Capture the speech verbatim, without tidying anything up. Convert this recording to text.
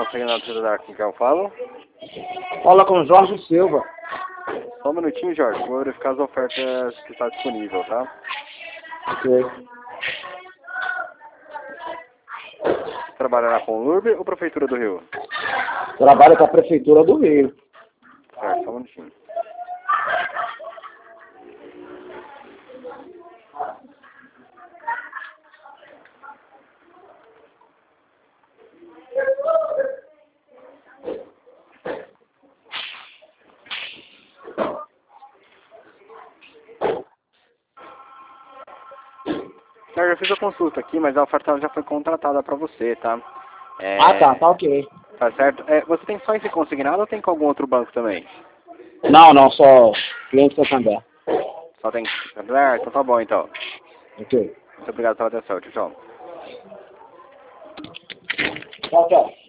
Segunda Cidade, com quem eu falo? Fala com Jorge Silva. Só um minutinho, Jorge. Vou verificar as ofertas que está disponível, tá? Ok. Trabalhará com o L U R B ou Prefeitura do Rio? Trabalho com a Prefeitura do Rio. Certo, só um minutinho. Eu já fiz a consulta aqui, mas a oferta já foi contratada para você, tá? É... Ah, tá, tá ok. Tá certo. É, você tem só esse consignado ou tem com algum outro banco também? Não, não, só cliente Santander. Só tem... Ah, então tá bom, então. Ok. Muito obrigado pela atenção. Tchau, tchau. Tchau, tchau.